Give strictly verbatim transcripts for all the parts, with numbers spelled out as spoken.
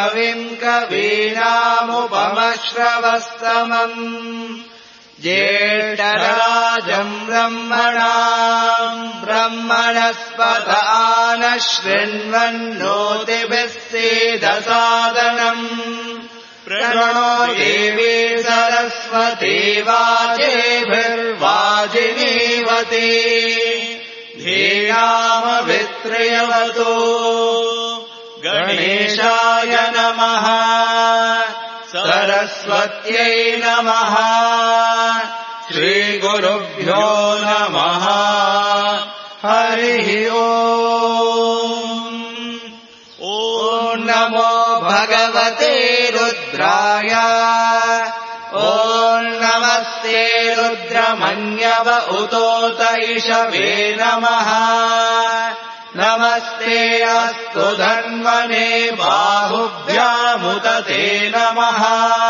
कविम् कवीनामुपमश्रवस्तमम् ज्येष्ठराजम् ब्रह्मणाम् ब्रह्मणस्पत आनः शृण्वन्नोतिभिः सीदसादनम् प्रणो देवी सरस्वती वाजेभिर्वाजिनीवती धियामभित्र्यवतो गणेशाय नमः सरस्वत्यै नमः श्रीगुरुभ्यो नमः हरिः ओम् ॐ नमो भगवते रुद्राय ॐ नमस्ते रुद्रमन्यव उतोत इषवे नमः नमस्ते अस्तु धन्वने बाहुभ्यामुदते नमः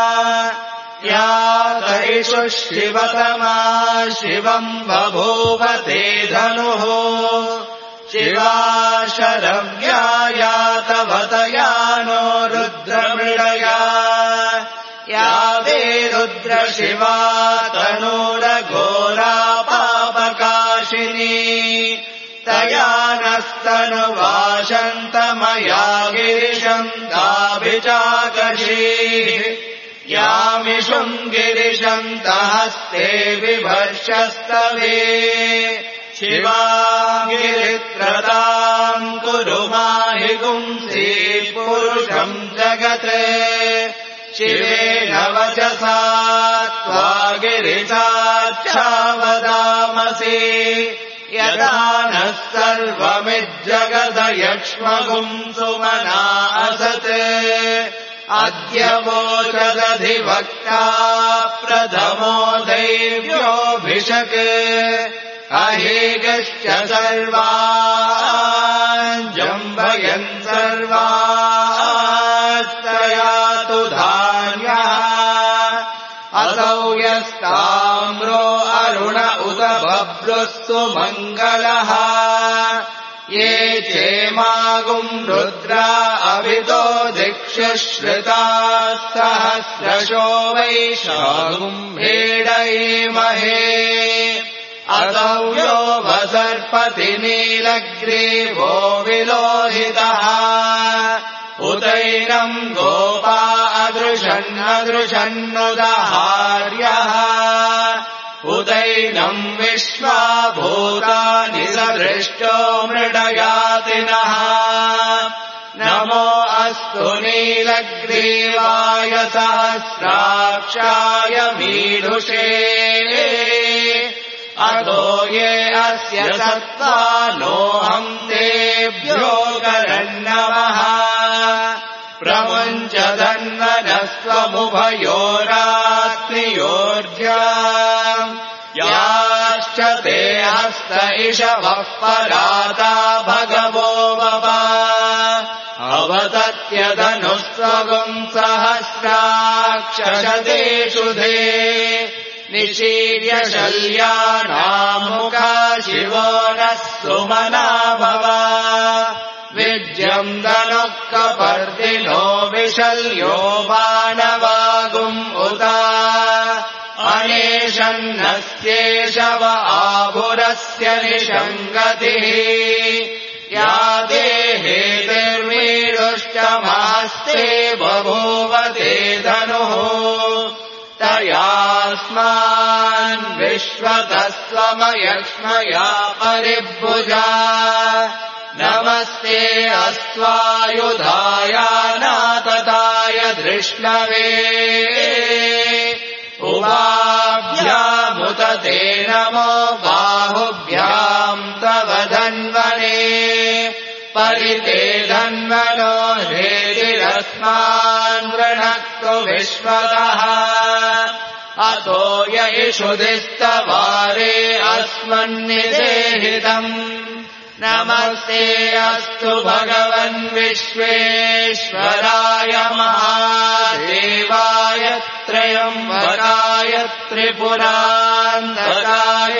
यात इषु शिवतमा शिवम् बभूव ते धनुः शिवा शरव्या यातवतया नो रुद्रमृडया या वे रुद्रशिवा तनूरघोरा पापकाशिनी तया नस्तनुवाशन्तमया गिरिशम् दाभिचाकशीः यामिषुम् गिरिशन्तहस्ते विभर्षस्तवे शिवा गिरित्रताम् कुरु माहि पुंसि पुरुषम् जगत् शिवेन वचसा त्वा गिरिशाच्छावदामसि यदा नः सर्वमिज्जगदयक्ष्मगुम् सुमना असत् अद्य वोचदधिवक्ता प्रथमो दैव्योऽभिषक् अहेगश्च सर्वान् जम्भयन् सर्वास्तयातु धान्यः असौ यस्ताम्रो अरुण उत बभ्रुस्तु मङ्गलः ये चेमागुम् रुद्रा अभितो दिक्षुश्रिताः सहस्रशो वैशागुम् भेडयेमहे असौ यो वसर्पति नीलग्रीवो विलोहितः उतैनम् गोपा अदृशन्नदृशन्नुदहार्यः उदैनम् विश्वा भूतानि सदृष्टो मृडयातिनः नमो अस्तु नीलग्रीवाय सहस्राक्षाय मीढुषे अतो ये अस्य सत्त्वा नोऽहम् तेभ्यो करन्नमः प्रमुञ्च धन्वनस्त्वमुभयोरात्रियोर्जा याश्च ते हस्त इषवः पराता भगवो वप अवतत्यधनुस्त्वगुम् सहस्राक्षशतेषु धे निशीर्य शल्यानामुखा शिवो नः सुमना भव विज्यम् दनुः कपर्दिनो विशल्यो बाणवागुम् उत अनेशन्नस्येषव आभुरस्य निषङ्गतिः या देहेतिर्मीडुष्टमहस्ते बभूव ते धनुः तयास्मान् विश्वतः स्वमयक्ष्मया परिभुजा नमस्ते अस्त्वायुधाय नातताय धृष्णवे उभाभ्यामुत ते नमो बाहुभ्याम् तव धन्वने परिते धन्वनो हेतिरस्मान् वृणक्तु विश्वतः अतो य इषुधिस्तवारे अस्मन्निदेहितम् नमस्ते अस्तु भगवन् विश्वेश्वराय महादेवाय त्रयम्बकाय त्रिपुरान्तकाय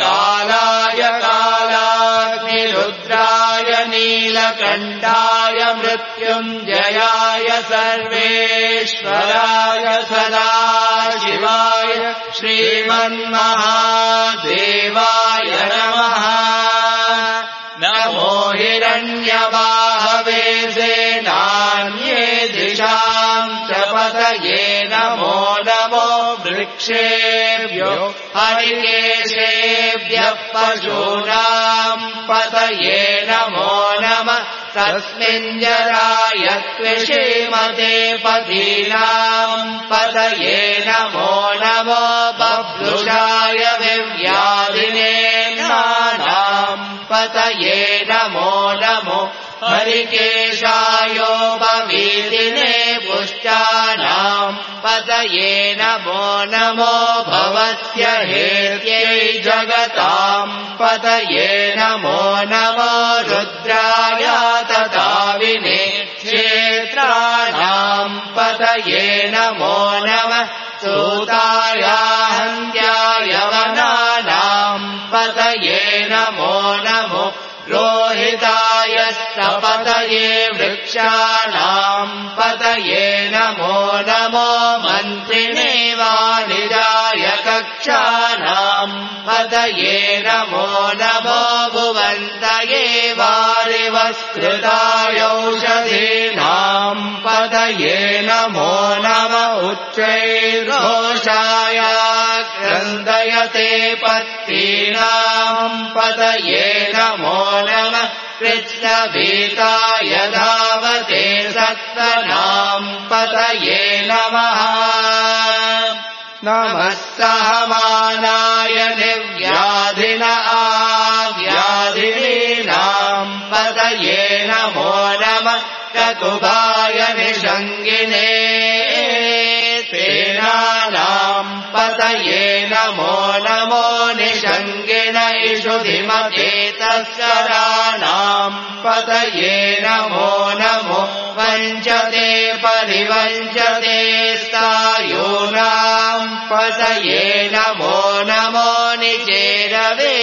त्रिकाग्निकालाय कालाग्निरुद्राय नीलकण्ठाय मृत्युञ्जयाय सर्वेश्वराय सदाशिवाय श्रीमन्महादेवाय नमः। नमो हिरण्यबाहवे सेनान्ये दिशां च पतये नमो नमो वृक्षेभ्यो हरिकेशेभ्यः पशूनां पतये नमो नमः। तस्मिञ्जराय त्विषीमते पदीनां पतये नमो नमो बभ्रुषाय विव्याधिने नानां पतये नमो नमो हरिकेशायोपवीतिने पुष्टानां पतये नमो नमो भवस्य हेत्यै जगतां पतये नमो नमो रुद्राय तदाविने क्षेत्राणां पतये नमो नमः। सूताय हन्त्याय वनानां पतये नमो नमो रोहिताय पतये वृक्षाणां पतये नमो नमो मन्त्रिणे वाणिजाय कक्षाणां पतये नमो नमो भुवन्तये वारिवस्कृताय औषधीनां पतये नमो नम उच्चैर्घोषाय क्रन्दयते पत्तीनां पतये नमो नमः। कृष्णभीताय धावते सत्त्वनां पतये नमः। नमः सहमानाय निर्व्याधिन आव्याधिनीनां पतये नमो नमः। चतुभाय निषङ्गिने सेनानां पतये नमो नमो निषङ्गिन इषुधिमते तस्कराणां पतये नमो नमो वञ्चते परिवञ्चते स्थायूनां पतये नमो नमो निचेरवे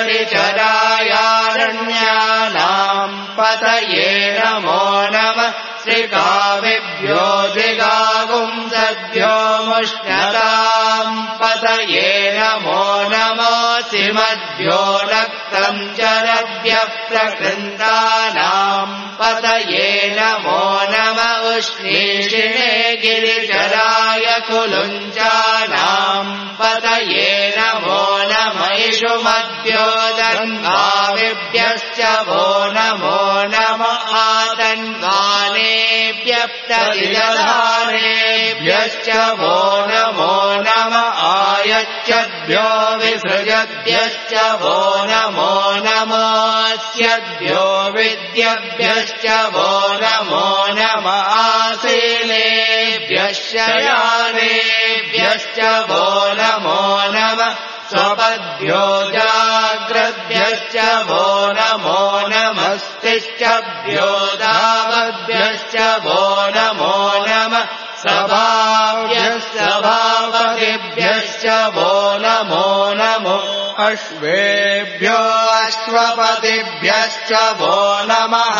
परिचरायारण्यानां पतये नमो नमः। श्रीकाविभ्यो जिगागुंसभ्यो मुष्णतां पतये नमो नमो सिमद्भ्यो रक्तं चरभ्यः प्रकृन्तानां पतये नमो नमः। उष्णीषिणे गिरिचराय कुलुञ्चानां पतये नमो नमः। इषुमद्भ्यो दन्वाविभ्यश्च वो नमो नमः। आतन्वानेभ्यः प्रतिदधानेभ्यश्च वो नमो नमः। आयच्छद्भ्यो विसृजद्भ्यश्च वो नमो नमः। अस्यद्भ्यो विद्यभ्यश्च वो नमो नमः। आसीनेभ्यः शयानेभ्यश्च वो नमो नमः। स्वपद्भ्यो जाग्रद्भ्यश्च वो नमो नमस्तिष्ठभ्यो दावद्भ्यश्च वो नमो नमः। सभाभ्यः सभापतिभ्यश्च वो नमो नमो। अश्वेभ्यो अश्वपतिभ्यश्च वो नमः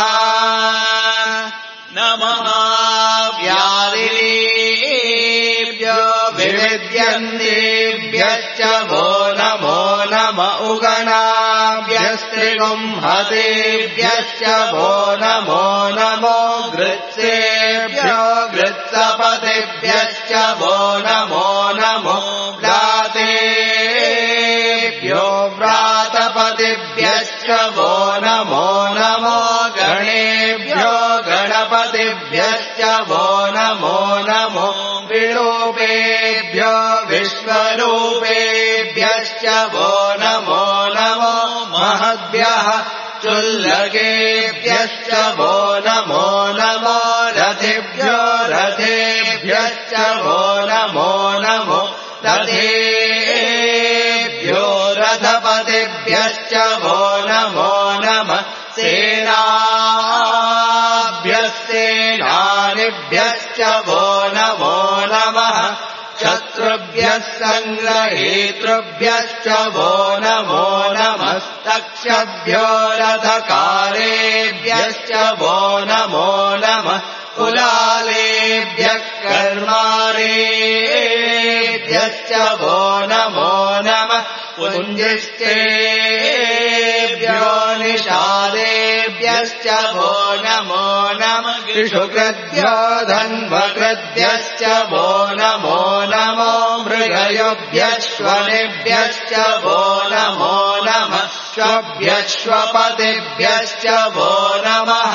नमः। व्याधिनीभ्यो विविद्यन्तेभ्यश्च वो नमो नमः। उगणाभ्यस्त्रिगुंहतेभ्यश्च वो नमो नमो। गृत्सेभ्यो गृत्सपतिभ्यश्च वो नमो नमो। व्रातेभ्यो व्रातपतिभ्यश्च वो नमो नमो। गणेभ्यो गणपतिभ्यश्च वो नमो नमो। विरूपेभ्यो विश्वरूपेभ्यश्च वो नमो नमो। महद्भ्यः चुल्लकेभ्यश्च वो नमो नमो। रथेभ्यो रथेभ्यश्च वो नमो नमो। रथेभ्यो रथपतिभ्यश्च वो नमो नमः। सेनाभ्यस्तेनानिभ्यश्च वो नमो नमः। शत्रुभ्यः सङ्ग्रहेतृभ्यश्च वो नमो नमः। दक्षभ्यो रथकारेभ्यश्च वो नमो नमः कुलालेभ्यः कर्मारेभ्यश्च वो नमो नमः पुञ्जिष्टेभ्यो निषादेभ्यश्च वो नमो नमः कृषुकृद्भ्यो धन्वकृद्भ्यश्च वो नमो नमो मृगयोभ्यश्वनेभ्यश्च वो नमो नमः श्वभ्यश्वपतिभ्यश्च वो नमः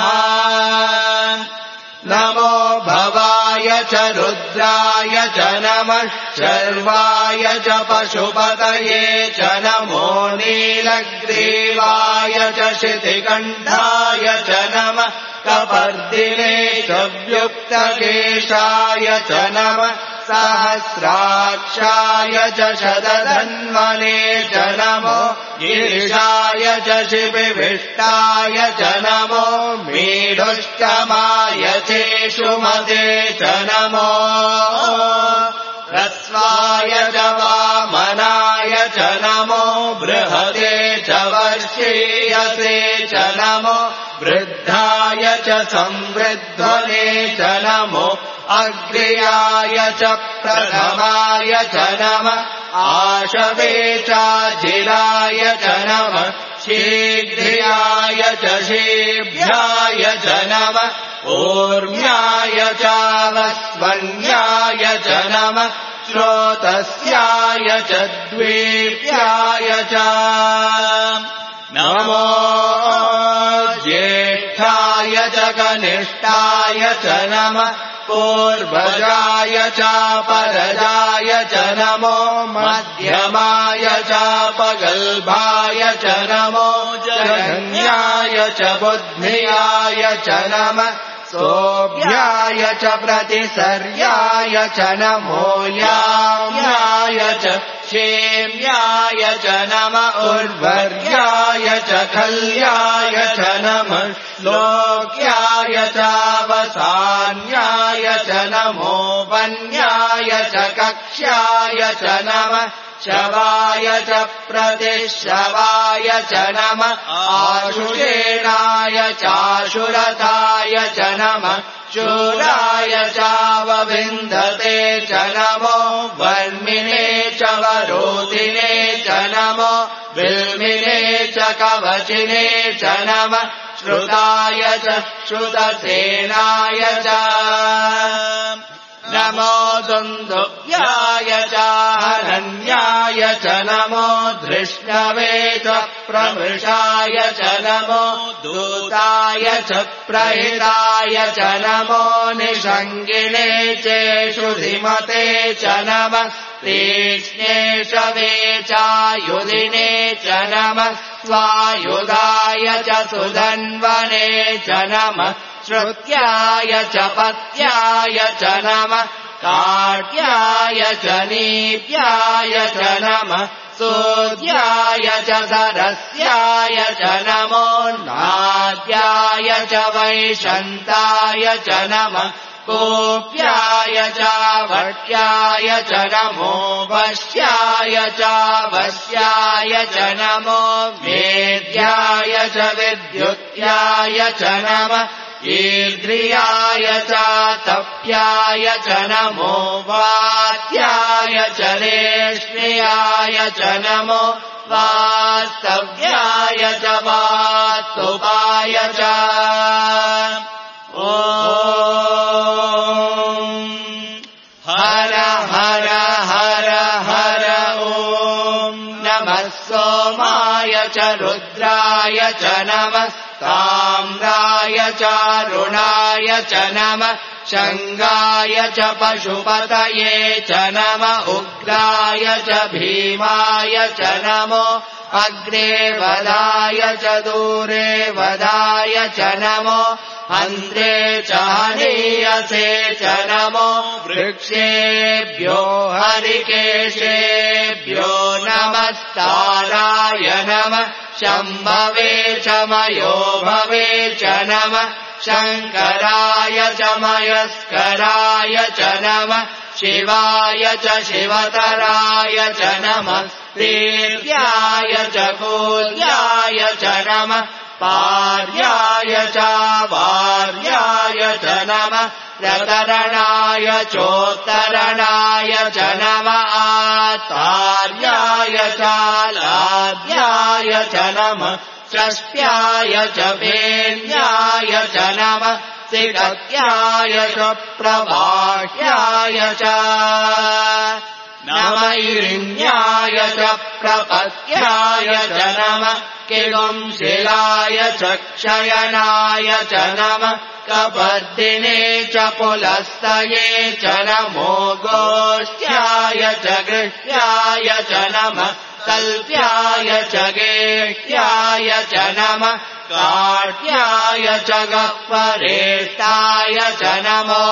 नमो भवाय च रुद्राय च नमः शर्वाय च पशुपतये च नमो नीलग्रीवाय च शितिकण्ठाय च नमः कपर्दिने च व्युक्तकेशाय च नमः सहस्राक्षाय च शतधन्वने च नमो गिरिशाय च शिबिविष्टाय च नमो मीढुष्टमाय चेषुमते च नमो ह्रस्वाय च वामनाय च नमो बृहते च वर्षीयसे च नमो वृद्धाय च संवृद्धने च नमो अग्र्याय च प्रथमाय च नमः आशवे चाजिराय च नमः शीघ्र्याय च शीभ्याय च नमः ऊर्म्याय चावस्वन्याय च नमः श्रोतस्याय च द्वीप्याय च नमो ज्येष्ठाय च कनिष्ठाय च नमः पूर्वजाय चापरजाय च नमो मध्यमाय चापगल्भाय च नमो जगन्याय च बुद्ध्याय च नमः सोऽभ्याय च प्रतिसर्याय च नमो याम्याय च क्षेम्याय च नमः उर्वर्याय च खल्याय च नमः श्लोक्याय चावसान्याय च नमो वन्याय च कक्ष्याय च नमः शवाय च प्रतिशवाय च नमः आशुषेणाय चाशुरताय च नमः शूराय चावविन्दते च नमो वर्मिणे च वरोधिने च नमो विल्मिने च कवचिने च नमः श्रुताय च श्रुतसेनाय च नमो दुन्दुभ्याय चाहरण्याय च नमो धृष्णवे च प्रमृषाय च नमो दूताय च प्रहिताय च नमो निषङ्गिने चेषुधिमते च नमः तीक्ष्णेशवे चायुधिने च नमः स्वायुधाय च सुधन्वने च नमः श्रुत्याय च पत्याय च नमः काट्याय च नीप्याय च नमः सोद्याय च सरस्याय च नमो नाद्याय च वैशन्ताय च नमः कोप्याय च भट्याय च नमो वश्याय च वश्याय च नमो वेद्याय च विद्युत्याय च नमः ईर्द्रियाय च तप्याय च नमो वात्याय च रेष्म्याय च नमो वास्तव्याय च वास्तुपाय च ॐ हर हर हर हर ॐ नमः सोमाय च रुद्राय च नमः ताम्राय चारुणाय च नमः शङ्गाय च पशुपतये च नमः उग्राय च भीमाय च नमो अग्रे वदाय च दूरे वदाय च नमो अन्ध्रे च हनीयसे च नमो वृक्षेभ्यो हरिकेशेभ्यो नमस्ताराय नमः शम्भवे च मयो भवे च नमः शङ्कराय च मयस्कराय च नमः शिवाय च शिवतराय च नमः तीर्याय च कूल्याय च नमः पार्याय च वार्याय च नमः प्रतरणाय चोत्तरणाय च नमः आतार्याय च लाभ्याय च नमः षष्ट्याय च वेल्याय च नमः सिगत्याय च प्रवाह्याय च नम इरिण्याय च प्रपत्याय च नमः किगुंशिलाय च क्षयनाय च नमः कपर्दिने च पुलस्तये च नमो गोष्ठ्याय च गृह्याय च नमः कल्प्याय च गेह्याय च नमः काट्याय च गह्वरेष्ठाय च नमो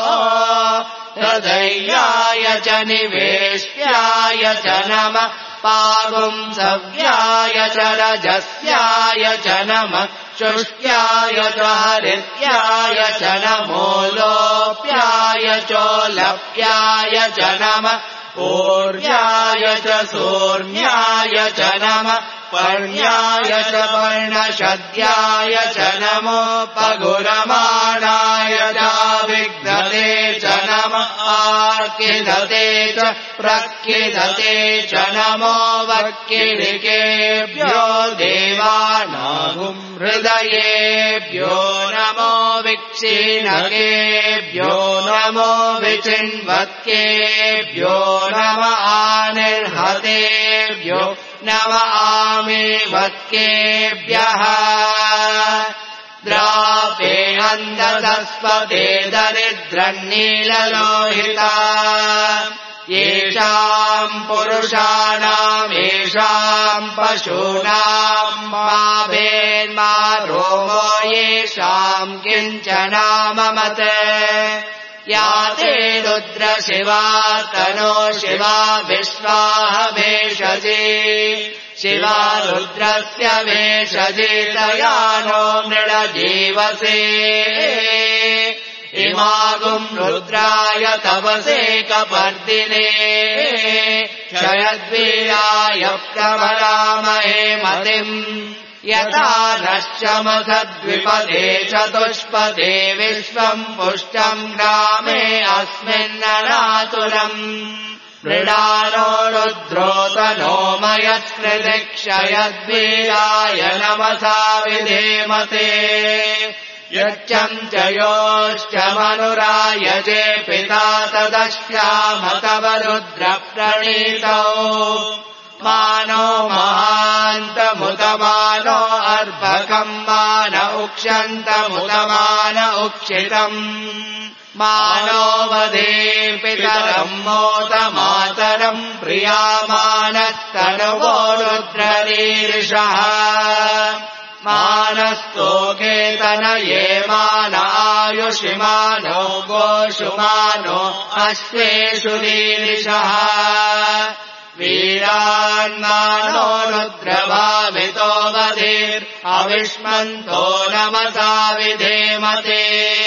हृदयाय च निवेश्याय च नमः पागुंसव्याय च रजस्याय च नमः शुष्ट्याय च हरित्याय च नमो लोप्याय चोलप्याय च नमः पूर्याय च सूर्ण्याय च नमः पर्ण्याय च पर्णशद्याय च नमो पगुरमाणाय च विघ्नते च नमः आर्किधते च प्रकिधते च नमो वक्किलिकेभ्यो देवानागुं हृदयेभ्यो नमो विक्षीणकेभ्यो नमो विचिन्वत्केभ्यो नम आनिर्हतेभ्यो नम आमेवत्केभ्यः द्रापेऽन्दसस्पते दरिद्रन्नीललोहिता येषाम् पुरुषाणाम् येषाम् पशूनाम् मा भेन्मा रोमो येषाम् किञ्चनाममत् या ते रुद्र शिवा तनो शिवा विश्वाह भेषजे शिवा रुद्रस्य भेषजे तया नो मृळजीवसे इमागुम् रुद्राय तपसे कपर्दिने क्षयद्वीराय प्रवरामहे मतिम् यथा नश्चमसद्विपदे चतुष्पदे विश्वम् पुष्टम् ग्रामे अस्मिन्ननातुरम् मृडानो रुद्रोतनो मयस्कृतिक्षयद्वीराय नमसा विधेमते यच्चम् च योश्चमनुरायजे पिता तदश्याम तव रुद्रप्रणीतौ मानो महान्तमुदमानो अर्भकम् मान उक्षन्तमुदमान उक्षितम् मानो वदे पितरम् मोदमातरम् प्रियामानस्तनुवो रुद्ररीर्षः मानस्तोकेतनये मान आयुषिमानो गोषुमानो अश्वेषु रीर्षः वीरान्मानो रुद्रभावितो वधीर् अविष्मन्तो नमसा विधेमते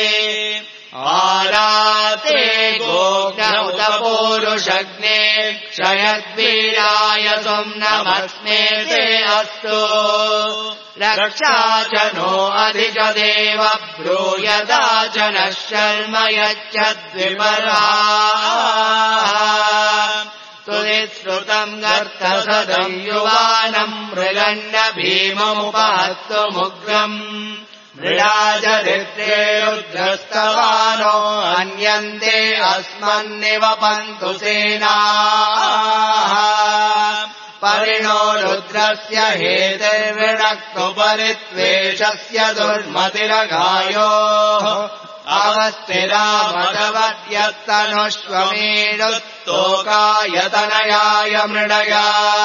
आराते गोग्नौत पूरुषग्ने क्षयद्वीराय त्वम् नमस्मे ते अस्तु रक्षा च नो अधिक देव ब्रूयदा च नः शर्म यच्छद्विपराः तुनिश्रुतम् गर्तसदम् युवानम् मृगन्न भीममुपहत्तुमुग्रम् मृडाजरित्रे रुद्रस्तवानो अन्यन्ते अस्मन्निवपन्तु सेनाः परिणो रुद्रस्य हेतिर्विणक्तु परित्वेषस्य दुर्मतिरगायोः अवस्थिरामदवद्यत्तनुष्वमीडुस्तोकायतनयाय मृडया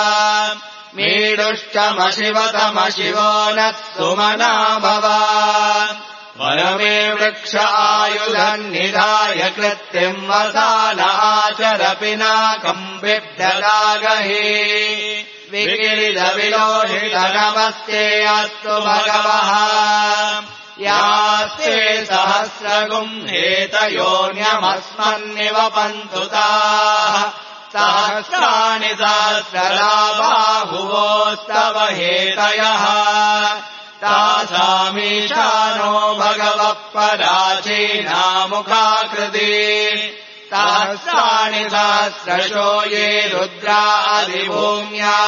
मीडुश्चमशिवतमशिवो नः सुमना भव वरमे वृक्ष आयुधन्निधाय कृत्तिम् वसानाचर पिनाकम् बिभ्रदागहे विकिरिदविलोहितनमस्ते अस्तु भगवः यास्ते सहस्रगुम् हेतयोन्यमस्मन्निवपन्तु ताः सहस्राणि सहस्रलाबाहुवोस्तव हेतयः तासामीशानो भगवः पराचीनामुखाकृति सहस्राणि सहस्रशो ये रुद्रादिभूम्या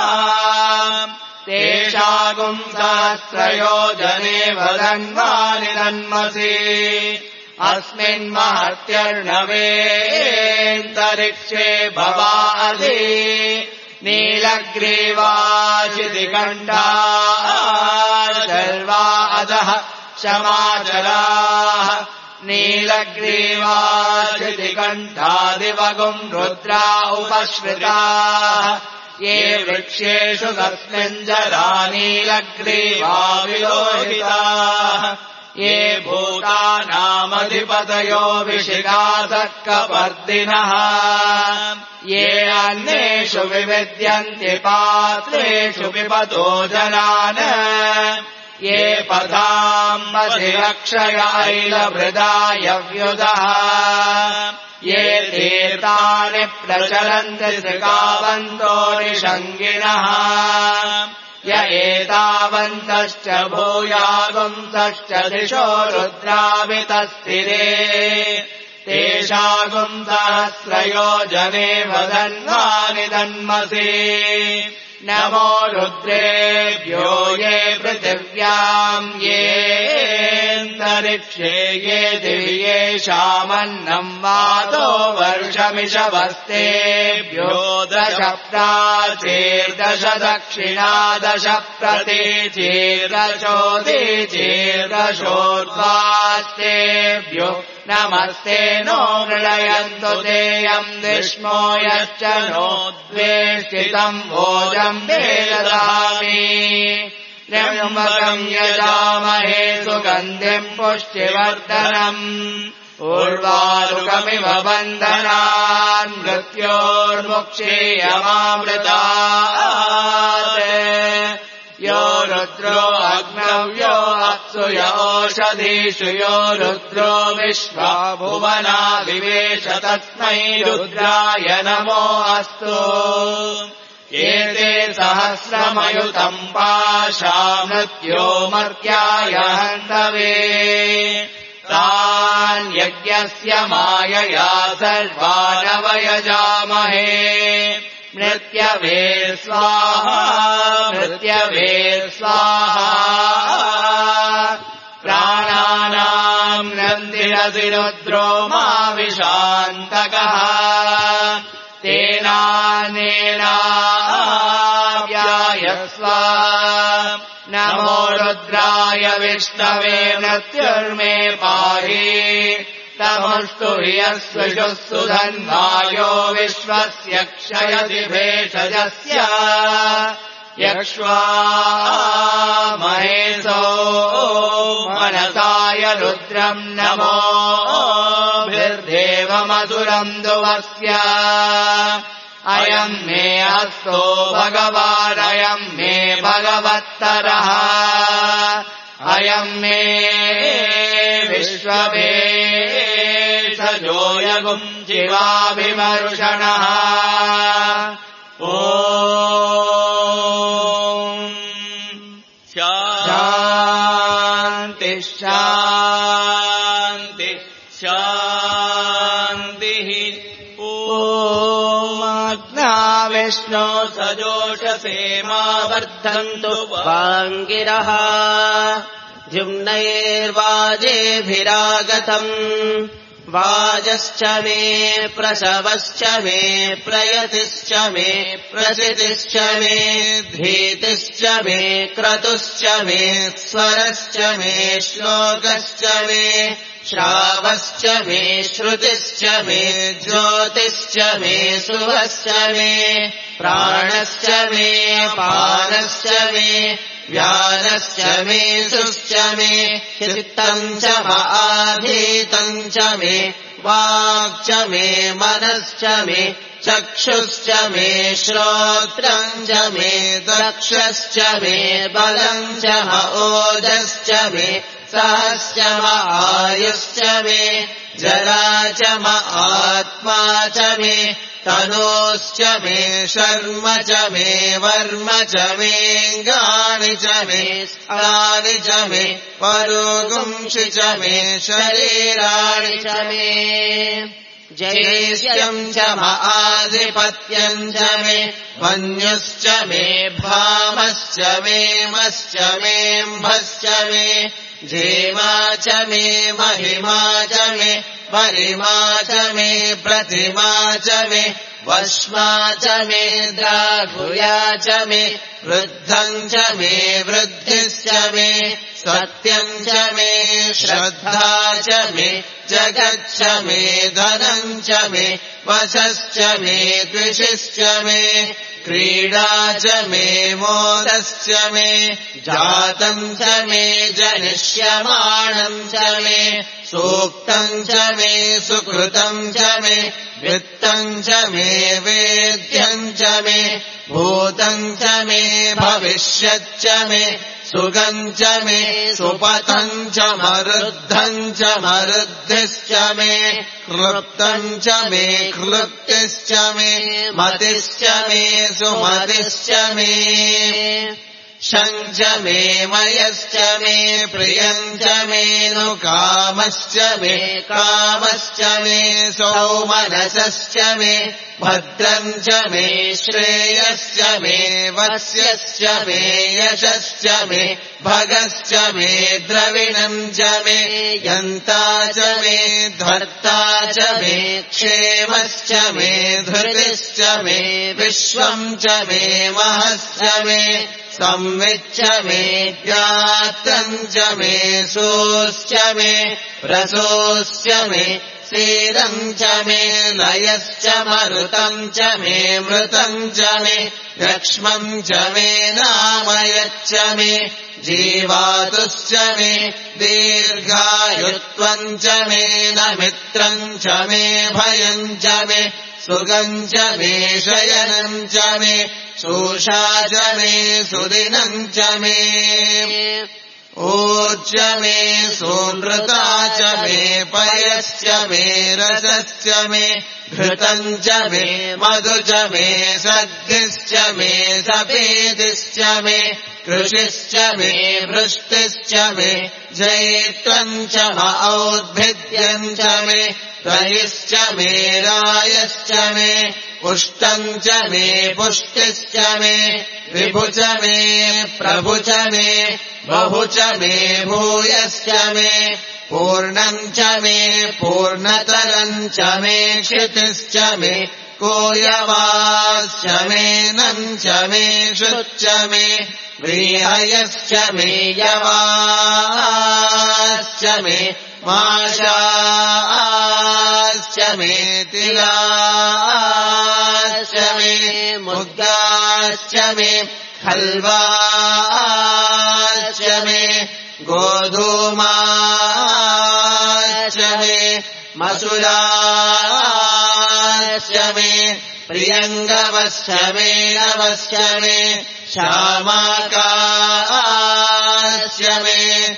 तेषागुम् सहस्रयोजने वदन्वानि नन्मसि अस्मिन्महत्यर्णवेऽन्तरिक्षे भवादि नीलग्रीवाशितिकण्ठा सर्वा अधः क्षमाचलाः नीलग्रीवाशितिकण्ठादिवगुम् रुद्रा उपश्रिताः ये वृक्षेषु तस्मिन् जरा नीलग्रीवा विलोहिताः ये भूतानामधिपतयो विशिखासक्कपर्दिनः ये अन्येषु विविद्यन्ति पात्रेषु पिबतो जनान् ये पदाम्बधिरक्षय ऐलभृदायव्युदः ये तीर्थानि प्रचलन्ति त्रिकावन्तो निषङ्गिनः य एतावन्तश्च भूयागुंसश्च दिशो रुद्रावितस्थिरे तेषागुम् सहस्रयोजने वदन्वानि तन्मसि नमो रुद्रेभ्यो ये पृथिव्याम् येऽन्तरिक्षे ये दिव्येषामन्नम् वातो वर्षमिषवस्तेभ्यो दश प्राचीर्दश दक्षिणा दश प्रतीचीर्दशोदीचीर्दशोर्ध्वास्तेभ्यो नमस्ते नो मृळयन्तु तेऽयम् विष्णो यश्च नो द्वेष्टितम् भोजम् वेददामि त्र्यम्बकम् यजामहे सुगन्धिम् पुष्टिवर्धनम् उर्वारुकमिव बन्धनान् मृत्योर्मुक्षीयमामृतात् यो रुद्रो अग्नव्यो अप्सु य ओषधीषु यो रुद्रो विश्वा भुवना विवेश तस्मै रुद्राय नमो अस्तु एते सहस्रमयुतम् पाशा मृत्यो मर्त्याय हन्तवे तान् यज्ञस्य मायया सर्वानवयजामहे मृत्यवे स्वाहा मृत्यवे स्वाहा प्राणानाम् नन्दिरसि रुद्रो मा विशान्तकः तेनानेनाव्यायस्व नमो रुद्राय विष्णवे मृत्युर्मे पाहि तमुष्टु ह्यस्विषुः सुधन्वायो विश्वस्य क्षयति भेषजस्य यक्ष्वा महेशो मनसाय रुद्रम् नमोभिर्देवमसुरम् दुवस्य अयम् मे अस्तो भगवानयम् मे भगवत्तरः अयम् मे विश्ववेशजोयगुम् जीवाभिमर्षणः ॐ शान्ति शान्ति शान्तिः ॐ विष्णो सजोषसे मा वर्धन्तु वाङ्गिरः द्युम्नैर्वाजेभिरागतम् वाजश्च मे प्रसवश्च मे प्रयतिश्च मे प्रसितिश्च मे धीतिश्च मे क्रतुश्च मे स्वरश्च मे श्लोकश्च मे श्रावश्च मे श्रुतिश्च मे ज्योतिश्च मे सुभश्च मे प्राणश्च मे पानश्च मे व्यानश्च मे सुश्च मे चित्तम् च आधीतम् च मे वाक् च मे मनश्च मे चक्षुश्च मे श्रोत्रम् च मे दक्षश्च मे बलम् च ओजश्च मे सहश्च आयुश्च मे जरा च आत्मा च मे तनोश्च मे शर्म च मे वर्म च मेऽङ्गानि च मे स्थानि च मे परोगुंषि च मे शरीराणि च मे जैष्यम् च महाधिपत्यम् च मे मन्युश्च मे भामश्च मे मश्च मेऽम्भश्च मे जेमा च मे महिमा च मे परिमा च मे प्रतिमा च मे वश्मा च मे द्राघुया च मे वृद्धम् च मे वृद्धिश्च मे सत्यम् च मे श्रद्धा च मे जगच्च मे धनम् च मे वशश्च मे द्विषिश्च मे क्रीडा च मे मोदश्च मे जातम् च मे जनिष्यमाणम् च मे सूक्तम् च मे सुकृतम् च मे वित्तम् च मे वेद्यम् च मे भूतम् च मे भविष्यच्च मे सुगम् च मे सुपथम् च मरुद्धम् च मरुद्धिश्च मे क्लृप्तम् च मे क्लृप्तिश्च मे मतिश्च मे सुमतिश्च मे शम् च मे मयश्च मे प्रियम् च मे नु कामश्च मे कामश्च मे सौमनसश्च मे भद्रम् च मे श्रेयश्च मे वस्यश्च मे यशश्च मे भगश्च मे द्रविणम् च मे यन्ता च मे धर्ता च मे क्षेमश्च मे धृतिश्च मे विश्वम् च मे महश्च मे संविच्च मे ज्ञात्रम् च मे सोऽश्च मे रसोऽश्च मे सीरम् च मे लयश्च मरुतम् च मे मृतम् च मे लक्ष्मम् च मे नामयच्च मे जीवातुश्च मे दीर्घायुत्वम् च मे न मित्रम् च मे भयम् च मे सुगम् च मे शयनम् च मे शोषा च मे सुदिनम् च मे ऊर्ज मे सोनृता च मे पयश्च मे रसश्च मे घृतम् च मे मधु च मे सद्गिश्च मे सफेदिश्च मे कृषिश्च मे वृष्टिश्च मे जैत्रम् च औद्भिद्यम् च मे रयिश्च मे रायश्च मे पुष्टम् च मे पुष्टिश्च मे विभु च मे प्रभु च मे बहु च मे भूयश्च मे पूर्णम् च मे पूर्णतरम् च मे क्षितिश्च मे कोयवाश्च मे नम् च मे शुच्च मे व्रीहयश्च मे यवाश्च मे माशाश्च मे तिलाश्च मे मुद्गाश्च मे हल्वाश्च मे गोधूमाश्च मे मसुराश्च मे प्रियङ्गवश्च मे नवश्च मे श्यामाकाश्च मे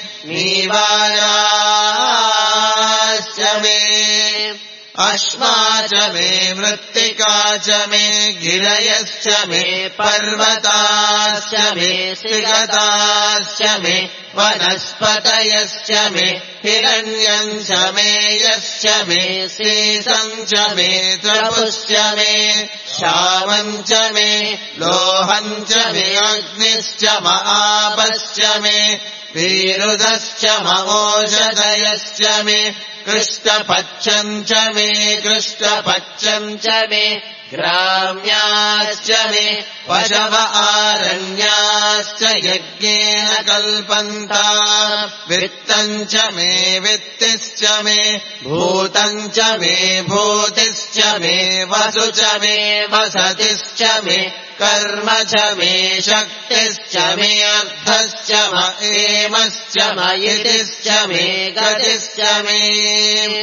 नीवाराश्च मे अश्मा च मे मृत्तिका च मे गिरयश्च मे पर्वताश्च मे सिगताश्च मे वनस्पतयश्च मे हिरण्यम् च मे यश्च मे सीसम् च मे तपुश्च मे श्यामम् च मे लोहम् च मे अग्निश्च महापश्च मे वीरुधश्च महोषधयश्च मे कृष्णपक्षम् च मे कृष्णपक्षम् च मे ग्राम्याश्च मे पशव आरण्याश्च यज्ञेन कल्पन्ता वित्तम् च मे वित्तिश्च मे भूतम् च मे भूतिश्च मे वसु च मे वसतिश्च मे कर्म च मे शक्तिश्च मे अर्थश्च मेमश्च मयितिश्च मे गतिश्च मे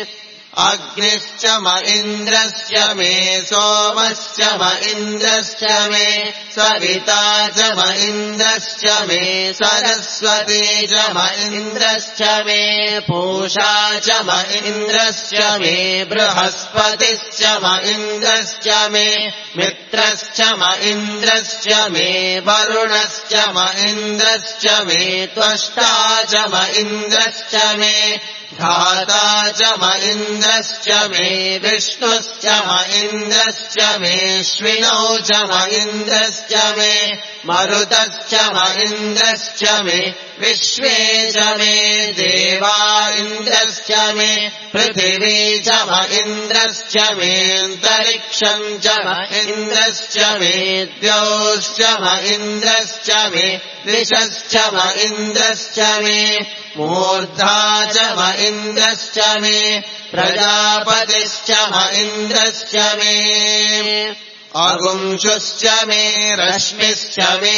अग्निश्च म इन्द्रश्च मे सोमश्च म इन्द्रश्च मे सविता च म इन्द्रश्च मे सरस्वती च म इन्द्रश्च मे पूषा च म इन्द्रश्च मे बृहस्पतिश्च म इन्द्रश्च मे मित्रश्च म इन्द्रश्च मे वरुणश्च म इन्द्रश्च मे त्वष्टा च म इन्द्रश्च मे धाता च म इन्द्रश्च मे विष्णुश्च म इन्द्रश्च मेऽश्विनौ च म इन्द्रश्च मे मरुतश्च म इन्द्रश्च मे विश्वे च मे देवा इन्द्रश्च मे पृथिवी च म इन्द्रश्च मेऽन्तरिक्षम् च म इन्द्रश्च मे द्यौश्च म इन्द्रश्च मे दिशश्च म इन्द्रश्च मे मूर्धा च म इन्द्रश्च मे प्रजापतिश्च म इन्द्रश्च मे अगुंशुश्च मे रश्मिश्च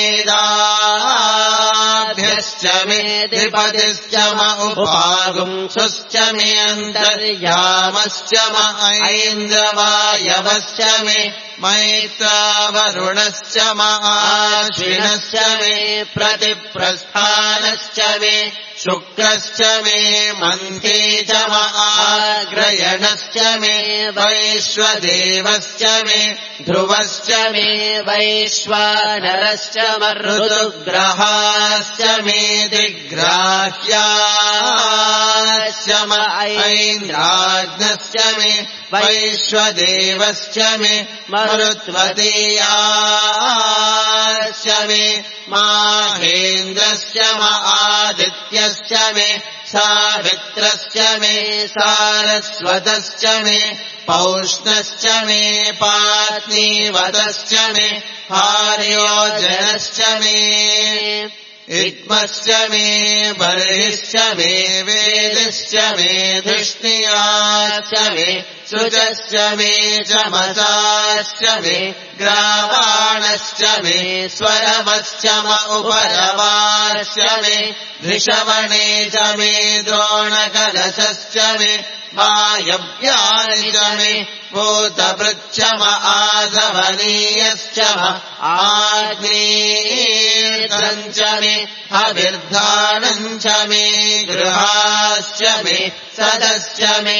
मेदाभ्यश्च मे द्विपतिश्च म उपागुंशुश्च मे अन्तर्यामश्च म ऐन्द्रवायवश्च मे मैत्रावरुणश्च म आश्विनश्च मे प्रतिप्रस्थानश्च मे शुक्रश्च मे मन्थे च म आग्रयणश्च मे वैश्वदेवश्च मे ध्रुवश्च मे वैश्वानरश्च मरुतुग्रहाश्च मे दिग्राह्याश्च म ऐन्द्राग्नश्च मे वैश्वदेवश्च मे मरुत्वतीयाश्च मे माहेन्द्रश्च म आदित्यश्च मे सावित्रश्च मे सारस्वतश्च मे पौष्णश्च मे पात्नीवतश्च मे हार्योजनश्च मे इत्मश्च मे बर्हिश्च मे वेदिश्च मे धृष्णियाश्च मे शुचश्च मे चमसाश्च मे ग्रावाणश्च मे स्वरमश्च म उपरवाश्च मे धृषवणे च मे द्रोणकलशश्च मे वायव्यानि च मे भूतभृच्च म आधवनीयश्च म आग्नेयम् च मे हविर्धानम् च मे गृहाश्च मे सदश्च मे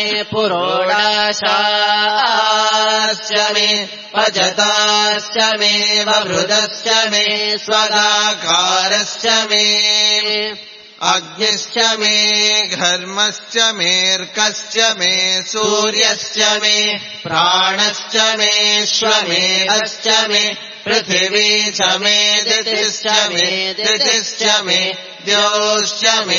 पुरोडाशाश्च मे पजताश्च मे ववृदश्च मे स्वगाकारश्च मे अग्निश्च मे घर्मश्च मेऽर्कश्च मे सूर्यश्च मे प्राणश्च मेऽश्वमेधश्च मे पृथिवी च मे दितिश्च मे दितिश्च मे द्योश्च मे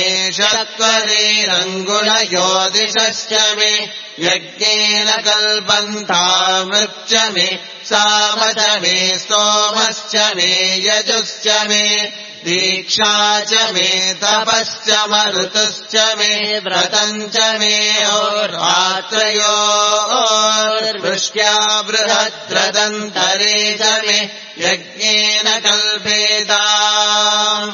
शक्वरीरङ्गुलयोदिशश्च मे यज्ञेन कल्पन्तामृच्च मे साम च मे सोमश्च मे यजुश्च मे दीक्षा च मे तपश्च मरुतश्च मे व्रतम् च मे होरात्रयोर्वृष्ट्या बृहद्रदन्तरे च मे यज्ञेन कल्पेताम्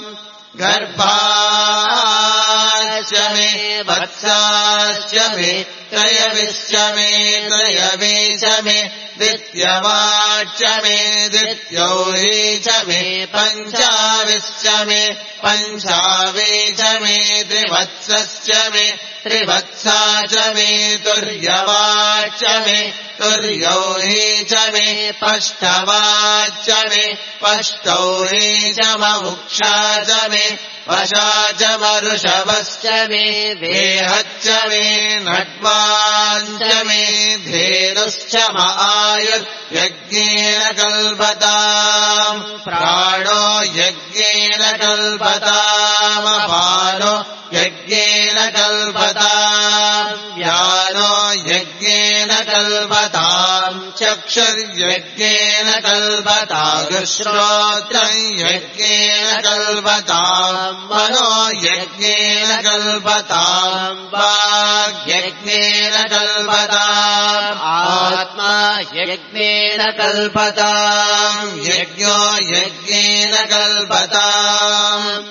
गर्भाश्च मे वत्साश्च मे त्रयविश्च मे त्रयवे च मे द्वितीयवाच्च मे द्वितीयौरी च मे पञ्चाविश्च मे पञ्चावे च मे त्रिवत्सश्च मे त्रिवत्सा च मे तुर्यवाच्च मे तुर्यौरी च मे पष्टवाच्च मे पष्टौरी च ममुक्षा च मे वशा च मरुषभश्च मे वेहच्च मे नट्वाञ्च मे धेनुश्च म आयुर्यज्ञेन कल्पताम् प्राणो यज्ञेन कल्पतामपानो यज्ञेन कल्पताम् व्यानो यज्ञेन कल्पताम् चक्षुर्यज्ञेन कल्पताम् श्रोत्रम् यज्ञेन कल्पताम् मनो यज्ञेन कल्पताम् वाग्यज्ञेन कल्पताम् आत्मा यज्ञेन कल्पताम् यज्ञो यज्ञेन कल्पताम्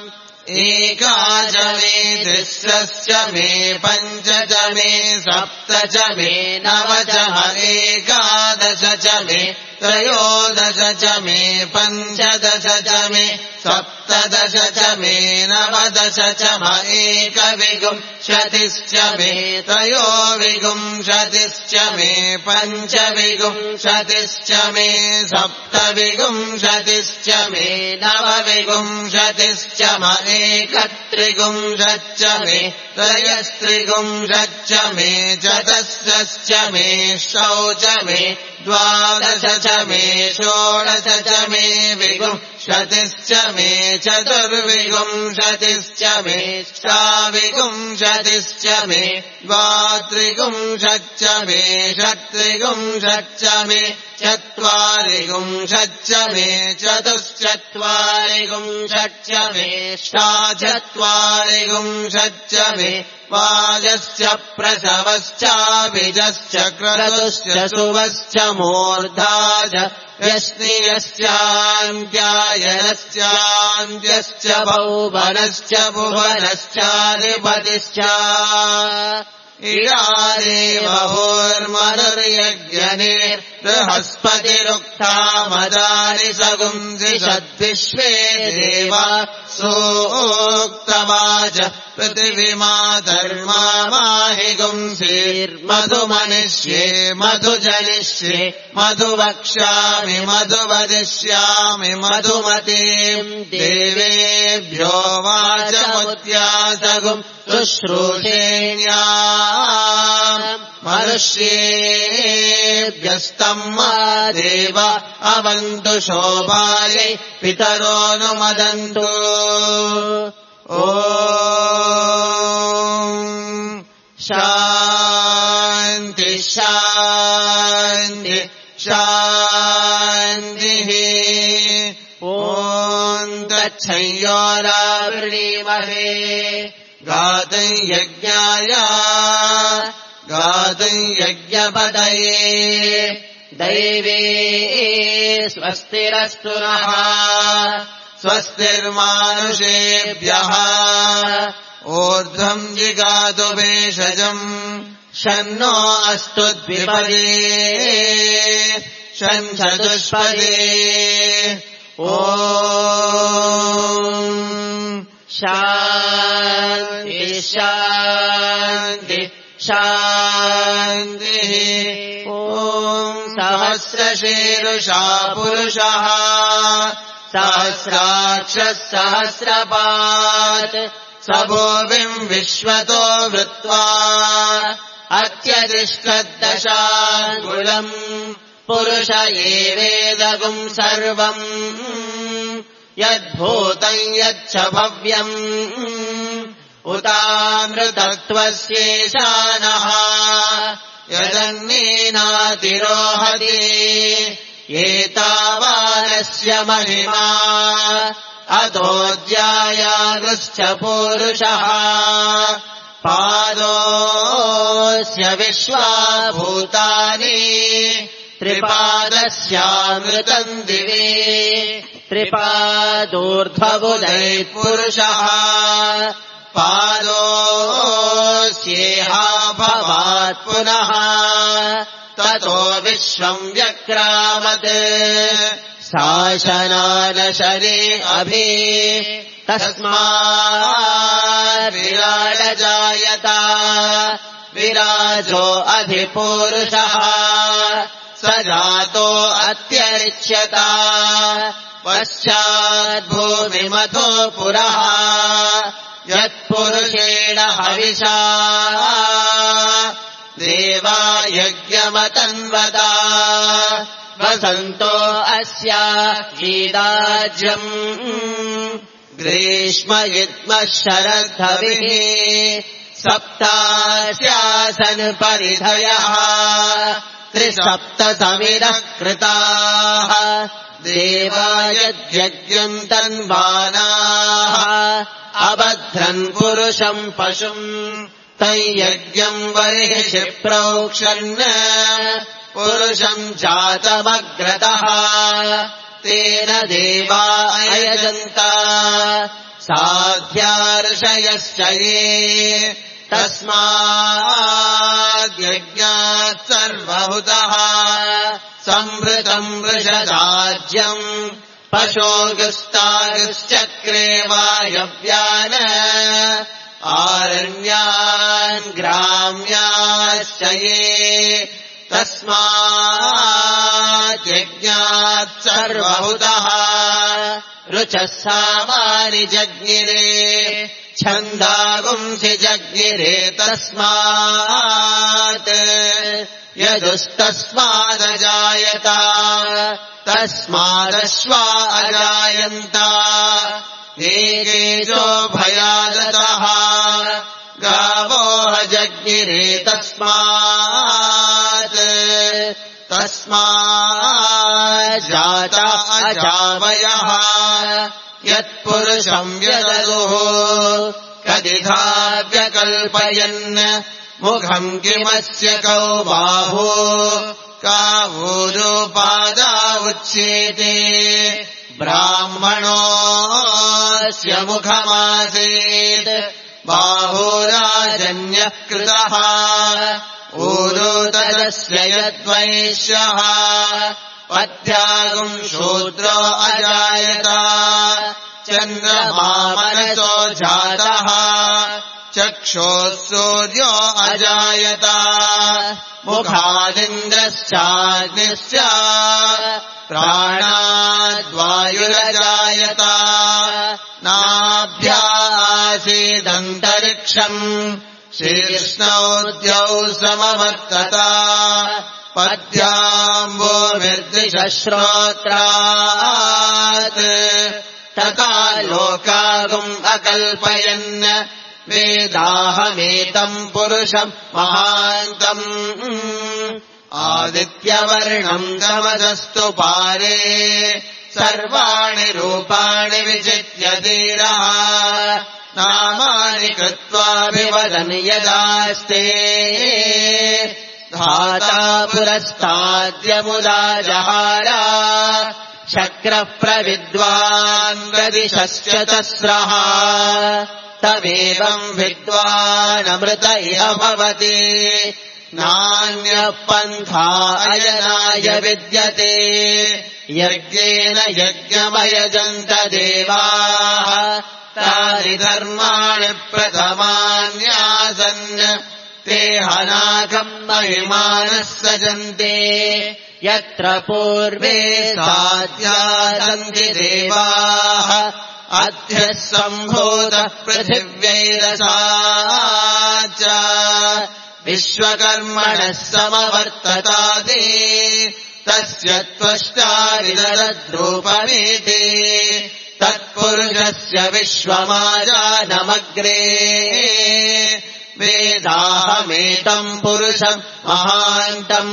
एका च मे तिस्रश्च मे पञ्च च मे सप्त च मे नव च एकादश च मे त्रयोदश च मे पञ्चदश च मे सप्तदश च मे नवदश च एकविंशतिश्च मे त्रयोविंशतिश्च मे पञ्चविंशतिश्च मे सप्तविंशतिश्च मे नवविंशतिश्च एकत्रिंशच्च मे त्रयस्त्रिंशच्च मे चतुर्दशश्च मे षोडश मे द्वादश च मे षोडश च मे विंशतिश्च मे चतुर्विंशतिश्च मे षट्विंशतिश्च मे द्वात्रिंशच्च मे षट्त्रिंशच्च मे चत्वारिंशच्च मे चतुश्चत्वारिंशच्च मे षट्चत्वारिंशच्च मे वाजश्च प्रसवश्चाभिजश्च क्रतुश्च शुभश्च मूर्धा च यस्नियश्चान्त्यायनश्चान्त्यश्च भुवनश्च भुवनश्चाधिपतिश्च इडादेवहोर्मनुर्यज्ञने बृहस्पतिरुक्ता मदानि सगुंसि सद्विश्वे देवा सोक्तवाच पृथिवीमातर्मा माहि गुंसीर्मधुमनिष्ये मधुजनिष्ये मधुवक्ष्यामि मधुवदिष्यामि मधुमतीम् देवेभ्यो वाचमुत्यासगुम् शुश्रूषेण्या मनुष्येभ्यस्तम् मा देव अवन्तु शोभायै पितरोऽनुमदन्तु ॐ शान्ति शान्ति शान्तिः ॐ तच्छंयोरावृणीमहे गातुम् यज्ञाय गातुम् यज्ञपतये दैवे स्वस्तिरस्तु नः स्वस्तिर्मानुषेभ्यः ऊर्ध्वम् जिगातु भेषजम् शन्नो अस्तु द्विपदे शं चतुष्पदे ॐ शान्ति शान्ति शान्तिः ॐ सहस्रशीर्षा पुरुषः सहस्राक्षः सहस्रपात् स भुविम् विश्वतो वृत्वा अत्यतिष्ठद्दशाङ्गुलम् पुरुष एवेदगुम् सर्वम् यद्भूतम् यच्च भव्यम् उतामृतत्वस्येशानः यदन्नेनातिरोहति एतावानस्य महिमा अतोऽध्यायागश्च पुरुषः पादोऽस्य विश्वाभूतानि त्रिपादस्यामृतम् दिवे त्रिपादोर्ध्वबुधैः पुरुषः पादोऽस्येहा भवात् पुनः ततो विश्वम् व्यक्रामत् शासनानशने अभि तस्मात् विराडजायत विराजो अधिपुरुषः स जातो अत्यरिच्यत पश्चाद्भूमिमतो पुरः यत्पुरुषेण हविषा देवा यज्ञमतन्वता वसन्तो अस्या गीदाज्यम् ग्रीष्मयुग्मः शरद्धविः सप्तास्यासन् परिधयः त्रिसप्तसमिरः कृताः देवा यद्यज्ञम् तन्वानाः अबध्रन् पुरुषम् पशुम् तयज्ञम् बर्हिषि प्रोक्षन् पुरुषम् जातमग्रतः तेन देवा अयजन्त साध्यार्षयश्च ये तस्माद्यज्ञात् सर्वभूतः संवृतम् वृषदाज्यम् पशोगस्तागश्चक्रे वायव्यान आरण्यान् ग्राम्याश्च ये तस्माद्यज्ञात् सर्वभूतः रुचः सामानि जज्ञिरे छन्दागुंसि जज्ञिरे तस्मात् यदुस्तस्मादजायत तस्मादश्वा अजायन्त एकेशो भयादतः गावो जज्ञिरे तस्मात् तस्माज्जाता अजावयः यत्पुरुषम् व्यददुः कदिधा व्यकल्पयन् मुखम् किमस्य कौ बाहु कावूरुपादा उच्येते ब्राह्मणोऽस्य मुखमासीत् बाहुराजन्यः कृतः ऊरो तदस्य यद्वैश्यः पत्यागुम् शूद्रो अजायत चन्द्रमा मनसो जातः चक्षुः सूर्यो अजायत मुखादिन्द्रश्चाग्निश्च प्राणाद्वायुरजायत नाभ्यासीदन्तरिक्षम् शीर्ष्णौ समवर्तत पद्याम्बोर्निर्दिशश्रोत्रात् तथा लोकागुम् अकल्पयन् वेदाहमेतम् पुरुषम् महान्तम् आदित्यवर्णम् तमसस्तु पारे सर्वाणि रूपाणि विचित्य धीरः नामानि कृत्वाभिवदन् यदास्ते धाता पुरस्ताद्यमुदा जहार शक्रः प्रविद्वान् प्रदिशश्च तस्रः तमेवम् विद्वानमृत इह भवति नान्यः पन्था अयनाय विद्यते यज्ञेन यज्ञमयजन्त देवाः तानि धर्माणि प्रथमान्यासन् ते हनाकम् महिमानः सजन्ते यत्र पूर्वे साध्यासन्ति देवाः अध्यः सम्भूतः पृथिव्यैरसा च विश्वकर्मणः समवर्ततादि तस्य त्वष्टारिदरद्रूपमेति तत्पुरुषस्य विश्वमाजानमग्रे वेदाहमेतम् पुरुषम् महान्तम्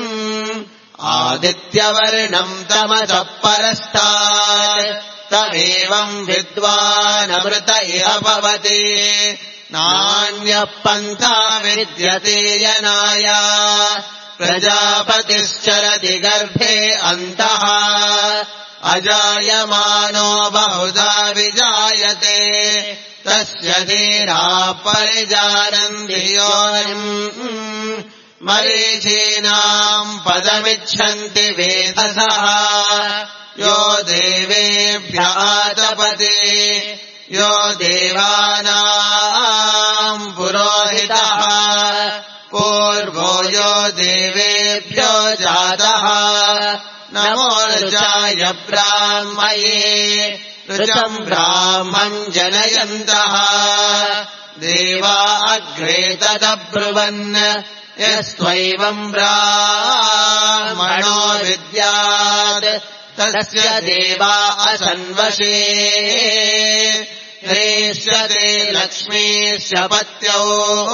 आदित्यवर्णम् तमसः परस्तात् तमेवम् विद्वानमृत इह भवति नान्यः पन्था विद्यते यनाय प्रजापतिश्चरति गर्भे अन्तः अजायमानो बहुधा विजायते तस्य धीराः परिजानन्ति योनिम् मरीचीनाम् पदमिच्छन्ति वेदसः यो देवेभ्यः तपति यो देवानाम् पुरोहितः पूर्वो यो देवेभ्यो जातः नमोर्जाय ब्राह्मये ऋचम् ब्राह्मम् जनयन्तः देवा अग्रे तदब्रुवन् यस्त्वैवम् ब्राह्मणो विद्यात् तस्य देवा असन्वशे ह्रेष्यते लक्ष्मीश्च पत्यौ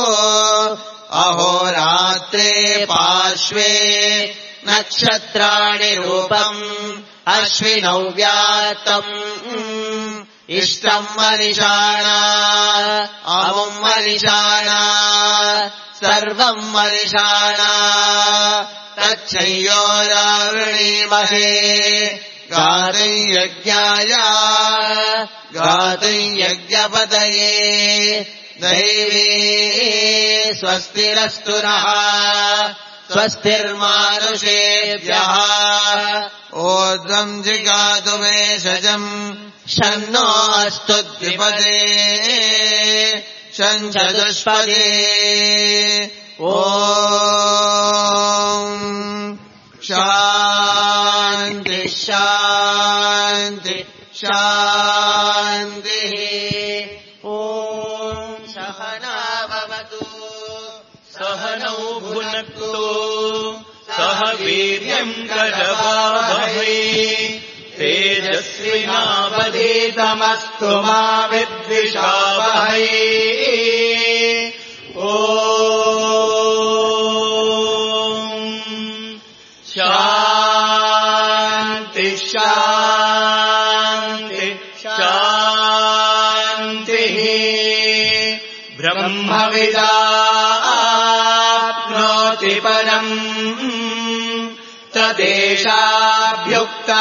अहोरात्रे पार्श्वे नक्षत्राणि रूपम् अश्विनौ व्यात्तम् इष्टम् मनिषाणा अमुम् मनिषाणा सर्वम् मनिषाणा तच्छयोरावृणीमहे गातयज्ञाय गातयज्ञपतये दैवी स्वस्तिरस्तु नः स्वस्तिर्मानुषेभ्यः ऊर्ध्वम् जिगातु भेषजम् शन्नो अस्तु द्विपदे शञ्चतुष्पदे ॐ शान्ति शान्ति शान्तिः ॐ सहना भवतु सहनौ भुनक्तु सह वीर्यम् करवावहै तेजस्विनावधीतमस्तु मा विद्विषावहै ॐ शान्ति शान्ति शान्तिः ब्रह्मविदाप्नोति परम् तदेशाभ्युक्ता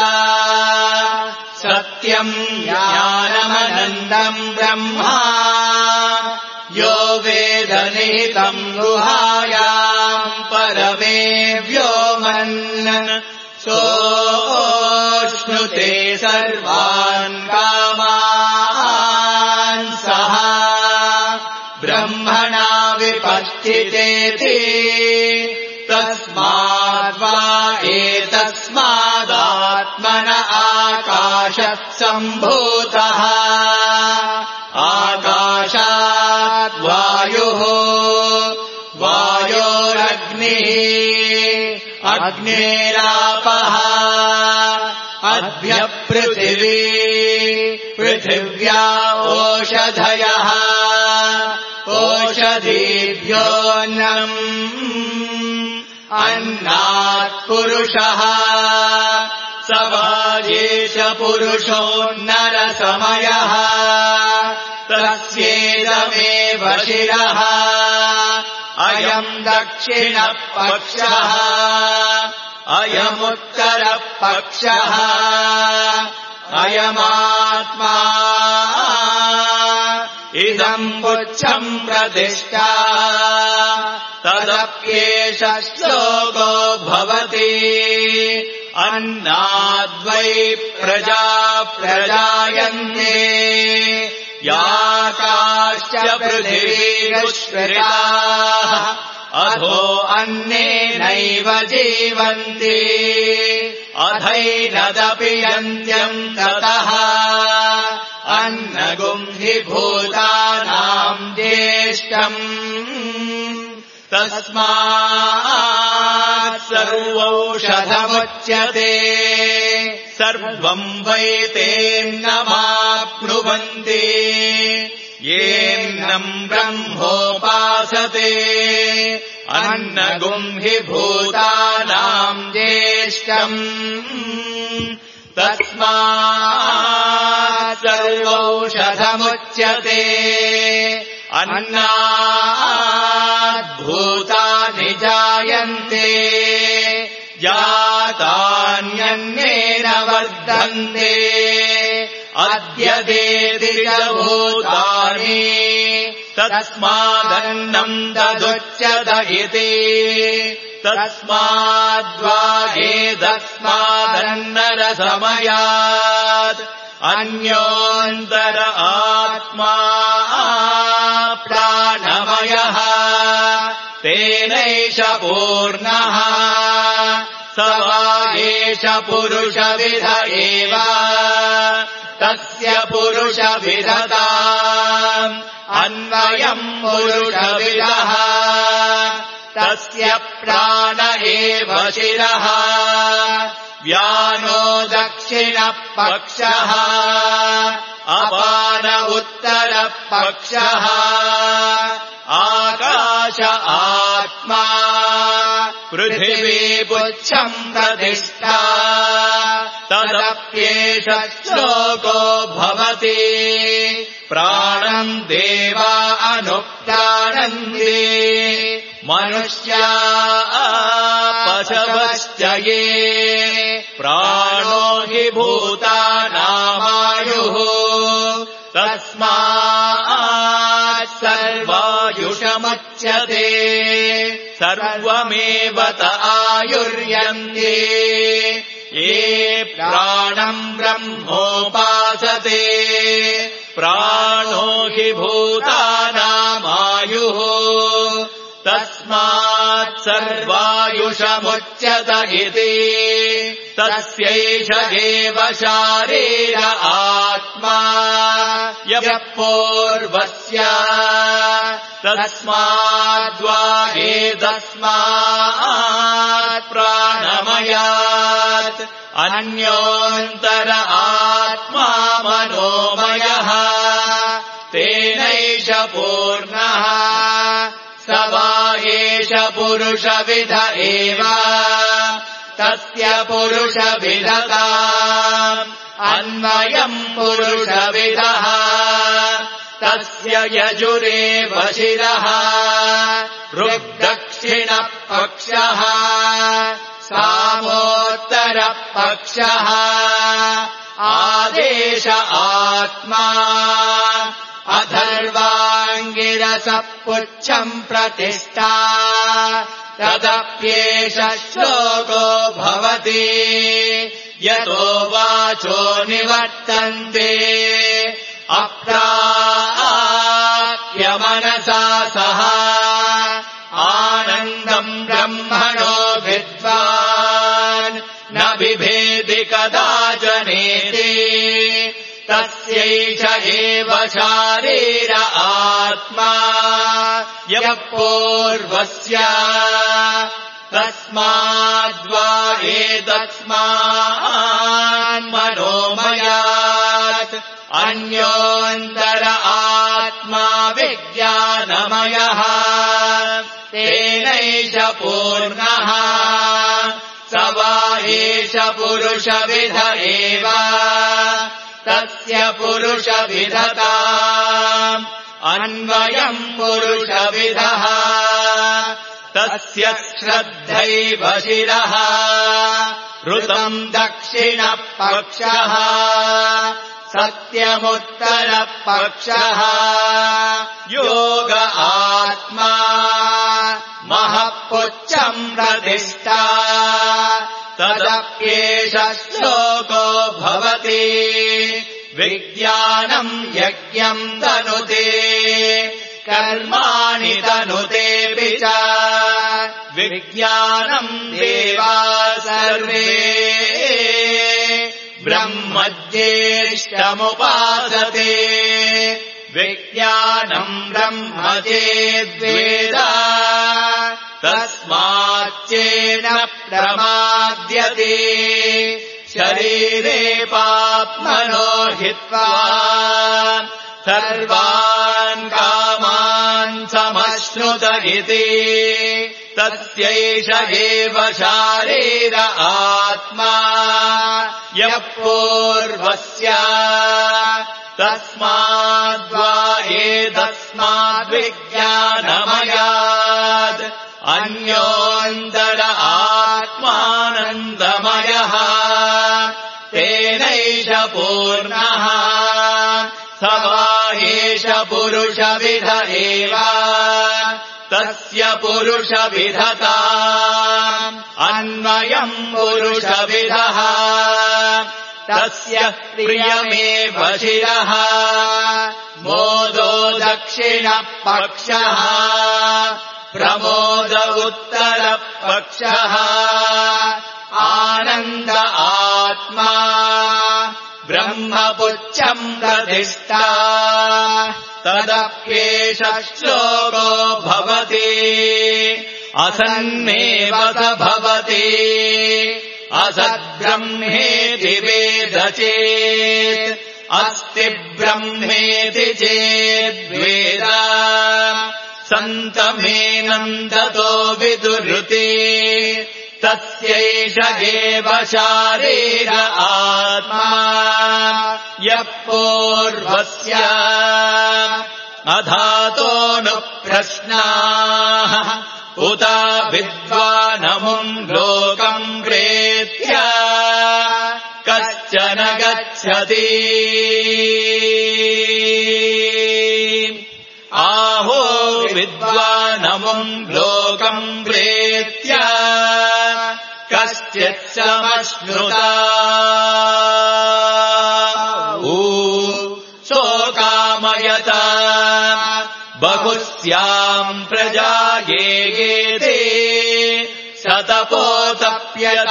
सत्यम् ज्ञानमनन्तम् ब्रह्मा यो वेदनिहितम् गुहायाम् परमे व्योमन् सोऽश्नुते सर्वान् कामान् सः ब्रह्मणा विपश्चितेति तस्माद्वा एतस्मादात्मन आकाशः सम्भूतः आकाशात् वायुः वायोरग्निः अग्नेरापः अद्भ्यः पृथिवी पृथिव्या ओषधयः ओषधीभ्योऽन्नम् अन्नात् पुरुषः स वा एष पुरुषो नरसमयः तस्येदमेव शिरः अयम् दक्षिणः पक्षः अयमुत्तरः पक्षः अयमात्मा इदम् पुच्छम् प्रतिष्ठा तदप्येष श्लोको भवति अन्नाद्वै प्रजा प्रजायन्ते याकाश्च पृथिवीरुष्कृताः अधो अन्नेनैव जीवन्ति अधैनदपि यन्त्यम् ततः अन्नगुम् हि भूतानाम् ज्येष्ठम् तस्मात् सर्वौषधमुच्यते सर्वम् वै तेन्नमाप्नुवन्ति येन्नम् ब्रह्मोपासते अन्नगुम् हि भूतानाम् ज्येष्ठम् तस्मात् सर्वौषधमुच्यते अन्नात् भूतानि जायन्ते जातान्यन्नेन वर्धन्ते अद्यदेति च भूतानि तस्मादन्नम् तदुच्यत इति तस्माद्वा एतस्मादन्नरसमयात् अन्योऽन्तर आत्मा प्राणमयः तेनैष पूर्णः स वा एष पुरुषविध एव तस्य पुरुषविधताम् अन्वयम् पुरुषविदः तस्य प्राण एव शिरः व्यानो दक्षिणः पक्षः अपान उत्तरः पक्षः आकाश आत्मा पृथिवी पुच्छम् प्रतिष्ठा तदप्येष श्लोको भवति प्राणम् देवा अनुप्राणन्ति मनुष्या पशवश्च ये प्राणो हि भूतानामायुः तस्मात् सर्वायुषमुच्यते सर्वमेव त आयुर्यन्ते ये प्राणम् ब्रह्मोपासते प्राणो हि भूतानामायुः तस्मात् सर्वायुषमुच्यत इति तस्यैष एव शारीर आत्मा यः पूर्वस्य तस्माद्वा एतस्मात् प्राणमयात् अन्योऽन्तर आत्मा मनोमयः तेनैष पूर्णः स वा एष पुरुषविद एव तस्य पुरुषविदता अन्वयम् पुरुषविदः तस्य यजुरेव शिरः ऋग्दक्षिणः पक्षः सामोत्तरः पक्षः आदेश आत्मा अथर्वाङ्गिरसः पुच्छम् प्रतिष्ठा तदप्येष श्लोको भवति यतो वाचो निवर्तन्ते अप्राप्यमनसा सह आनन्दम् ब्रह्मणो विद्वान् न बिभेति कदाचनेति तस्यैष एव शारीर आत्मा यः पूर्वस्य तस्माद्वा एतस्मान् मनोमयात् अन्योऽन्तर आत्मा विज्ञानमयः तेनैष पूर्णः स वा एष पुरुषविद एव तस्य पुरुषविदता अन्वयम् पुरुषविदः तस्य श्रद्धैव शिरः ऋतम् दक्षिणः पक्षः सत्यमुत्तरः पक्षः योग आत्मा महःपुच्छम् प्रतिष्ठा तदप्येष श्लोको भवति विज्ञानम् यज्ञम् तनुते कर्माणि तनुतेऽपि च विज्ञानम् देवा सर्वे ब्रह्मज्येष्ठमुपासते विज्ञानम् ब्रह्म चेद्वेद तस्माच्चेन प्रमाद्यते शरीरे पाप्मनो हित्वा सर्वान् कामान् समश्नुत इति तस्यैष एव शारीर आत्मा यः पूर्वस्य तस्माद्वा एतस्माद्विज्ञानमयात् अन्योऽन्तर आत्मानन्दमयः तेनैष पूर्णः स वा एष पुरुषविद एव तस्य पुरुषविदता अन्वयम् पुरुषविदः तस्य प्रियमेव शिरः मोदो दक्षिणः पक्षः प्रमोद उत्तरः पक्षः आनन्द आत्मा ब्रह्मपुच्छम् प्रतिष्ठा तदप्येष श्लोको भवति असन्नेव स भवति असद्ब्रह्मेति वेद चेत् अस्ति ब्रह्मेति चेद्वेद सन्तमेनन्दतो विदुरुते तस्यैष एव शारीर आत्मा यः पूर्वस्य अधातो नु प्रश्नाः उत विद्वानमुम् लोकम् प्रेत्य गच्छति आहो विद्वानमुम् लोकम् प्रेत्य कश्चित् समश्नुता ऊ शोकामयत बहुस्याम् प्रजा गेगेते सतपोतप्यत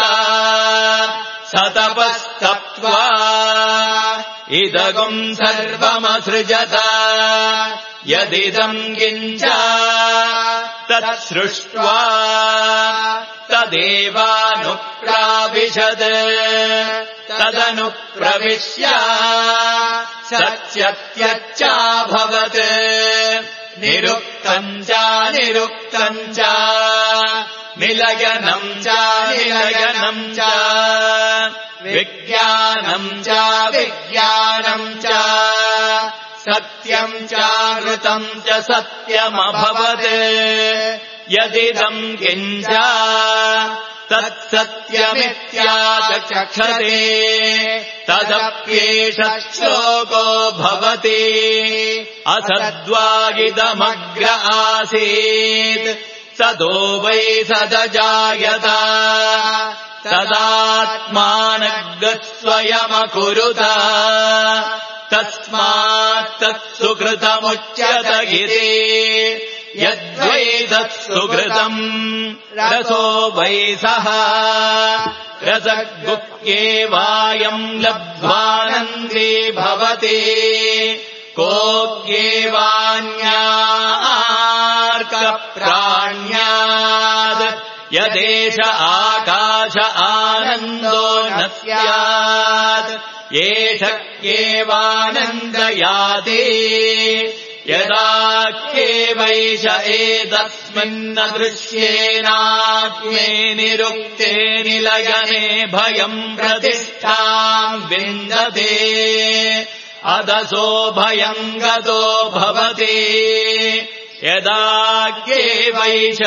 सतपस्तप्त्वा इदगुम् सर्वमसृजत यदिदम् किञ्च तत्सृष्ट्वा तदेवानुप्राविशत् तदनुप्रविश्य सत्यत्यच्चाभवत् निरुक्तम् च निरुक्तम् च निलयनम् च निलयनम् च विज्ञानम् च विज्ञानम् च सत्यम् चानृतम् च सत्यमभवत् यदिदम् किञ्च तत्सत्यमित्याचक्षते तदप्येष श्लोको भवति असद्वागिदमग्र आसीत् सदो वै सदजायत तदात्मानग्रस्वयमकुरुत तस्मात् तत्सुकृतमुच्यत इति यद्वै तत्सुकृतम् रसो वै सः रसगुप्येवायम् लब्ध्वानन्दे भवति कोऽप्येवान्यार्कप्राण्याद् यदेष आकाश आनन्दो न स्यात् एष क्येवानन्दयाति यदाख्येवैष एतस्मिन्न दृश्येनात्मे निरुक्ते निलयने भयम् प्रतिष्ठाम् विन्दते अदसो भयम् गतो भवति यदाख्येवैष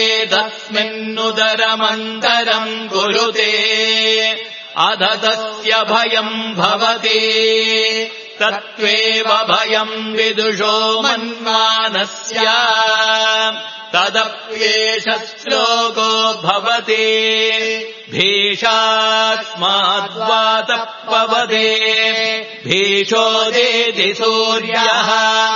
एतस्मिन्नुदरमन्तरम् कुरुते अध तस्य भयम् भवति तत्त्वेव भयम् विदुषो मन्वानस्य तदप्येष श्लोको भवति भीषास्माद्वातः पवते भीषोदेति सूर्यः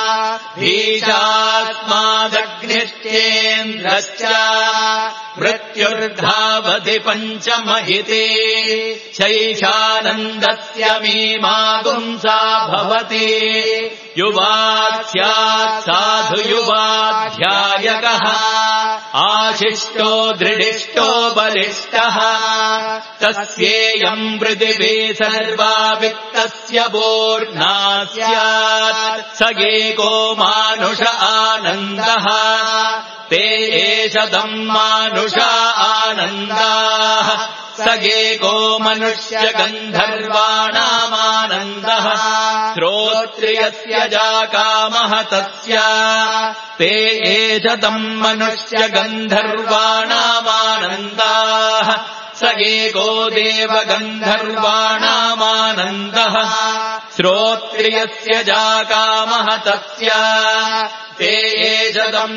भीषास्मादग्निश्चेन्द्रश्च मृत्युर्धावति पञ्चमहिते शैषानन्दस्य मीमागुंसा भवति युवात् स्यात् साधु युवाध्यायकः आशिष्टो दृढिष्टो बलिष्ठः तस्येयम् पृथिवी सर्वा वित्तस्य पूर्णा स्यात् स एको मानुष आनन्दः ते एषदम् मानुष आनन्दाः स एको मनुष्यगन्धर्वाणामानन्दः श्रोत्रियस्य जाकामः तस्य ते एषदम् मनुष्यगन्धर्वाणामानन्दाः स एको देवगन्धर्वाणामानन्दः श्रोत्रियस्य जाकामः तस्य ते एषदम्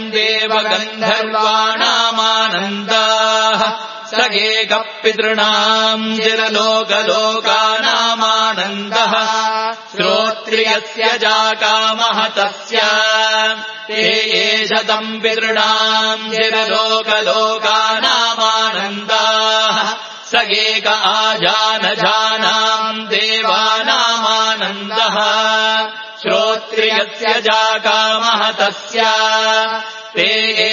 देवगन्धर्वाणामानन्दाः स एकः पितॄणाम् चिरलोकलोकानामानन्दः श्रोत्रियस्य जाकामः तस्य ते एषदम् पितॄणाम् चिरलोकलोकानामानन्दाः स एक आजानजानाम् देवानामानन्दः श्रोत्रियस्य जाकामः तस्य ते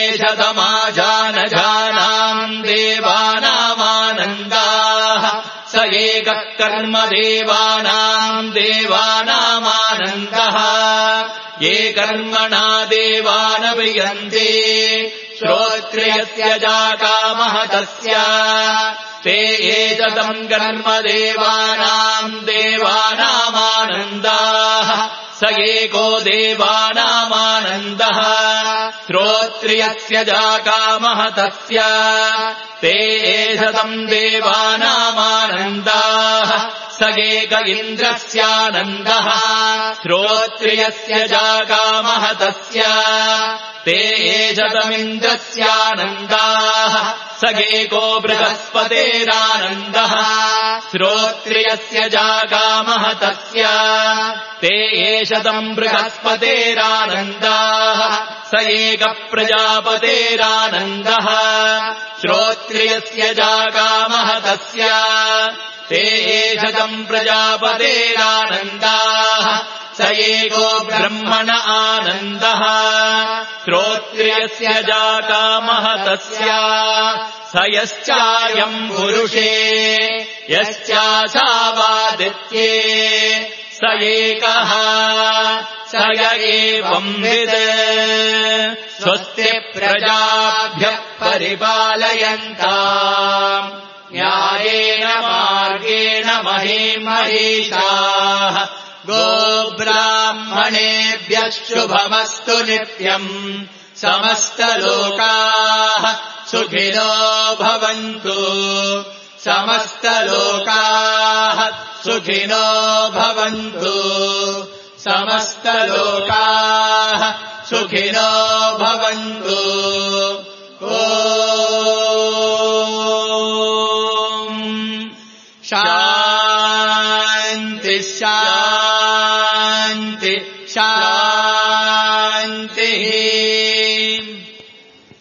एषदमाजानजानाम् देवानामानन्दाः स एकः कर्मदेवानाम् देवानामानन्दः ये कर्मणा देवानभियन्ते श्रोत्रियस्य जाकामः तस्य ते एतदम् कर्मदेवानाम् देवानामानन्दाः स एको देवानामानन्दः श्रोत्रियस्य जाकामः तस्य ते एषदम् देवानामानन्दाः स स एक इन्द्रस्यानन्दः श्रोत्रियस्य जागामः तस्य ते एषतमिन्द्रस्यानन्दाः स एको बृहस्पतेरानन्दः श्रोत्रियस्य जागामः तस्य ते एषतम् बृहस्पतेरानन्दाः स एक प्रजापतेरानन्दः श्रोत्रियस्य जागामः तस्य ते एषतम् प्रजापतेरानन्दाः स एको ब्रह्मण आनन्दः श्रोत्रियस्य जागामः तस्य स यश्चायम् पुरुषे यश्चासावादित्ये स एकः स य एवम् विद् स्वस्ति प्रजाभ्यः परिपालयन्ताम् न्यायेन मार्गेण महीम् महिषाः गोब्राह्मणेभ्यः शुभमस्तु नित्यम् समस्तलोकाः सुखिनो भवन्तु समस्तलोकाः सुखिनो भवन्तु समस्तलोकाः सुखिनो भवन्तु ॐ शान्ति शान्ति शान्तिः